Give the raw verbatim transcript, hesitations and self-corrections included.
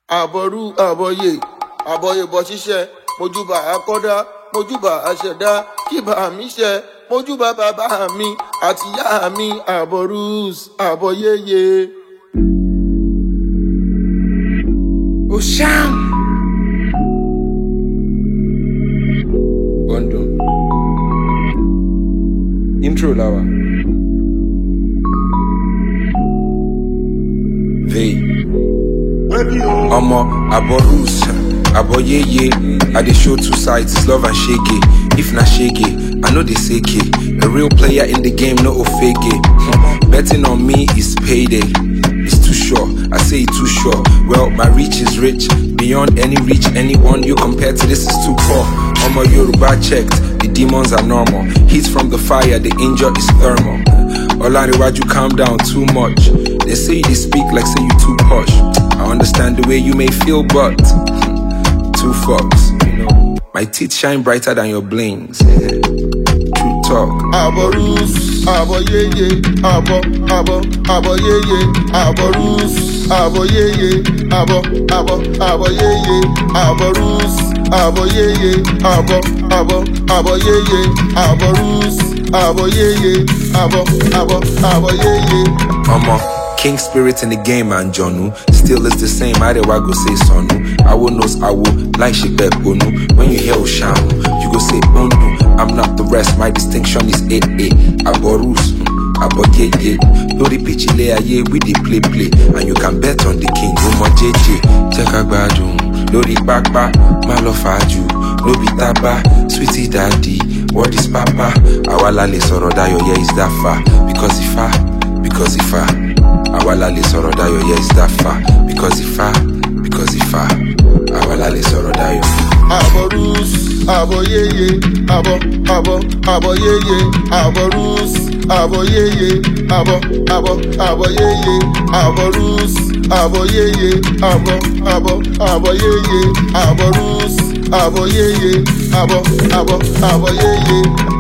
àbọ̀rú àbọ̀yè àbọ̀yè bọ̀ ṣiṣẹ́ mojúbà akọ́dá mojúbà aṣẹ̀dá kíbà mi ṣẹ mojúbà bàbá mi àti ìyá mi àbọ̀rú àbọ̀yèyè. Osham. Bondo. Intro lawa. They. Omo Aborus, Aboyeye. I dey show two sides, it's love and shake. If na shake, I know they say K. A real player in the game, no fake. Hmm. Betting on me is payday. It's too sure, I say it too sure. Well, my reach is rich, beyond any reach. Anyone you compare to this is too poor. Omo Yoruba checked, the demons are normal. Heat from the fire, the angel is thermal. Olaniwaju, calm down too much. They say they speak like say you too posh. I understand the way you may feel, but two fucks, you know. My teeth shine brighter than your blings. True talk. Aborus, aboyeye, abo, abo, aboyeye, aborus, aboyeye, abo, abo, aboyeye, aborus, aboyeye, abo, abo, aboyeye, aborus, aboyeye, abo, abo, aboyeye. Omo. King spirit in the game, and Jonu still is the same. I dey go say sonu. I will knows I will like she bet bonu. When you hear Osham, you go say Onu. I'm not the rest. My distinction is eight eight. Aborus, Aboyeye. Lori pichile aye we dey play play, and you can bet on the king. Omo J J, Jekagbadun. Lori Bakba, Malofaju. No be taba, sweetie daddy. What is Papa? Awala le soro dayo yeah is that far because if I, because if I. Awala le soro dayo, yeah, it's that far. Because if I, because if I, awala le soro dayo. Aborus, aboyeye, abo, abo, aboyeye, aborus, aboyeye, abo, abo, aboyeye, aborus, aboyeye, abo, abo, aboyeye, aborus, aboyeye, abo, abo, aboyeye.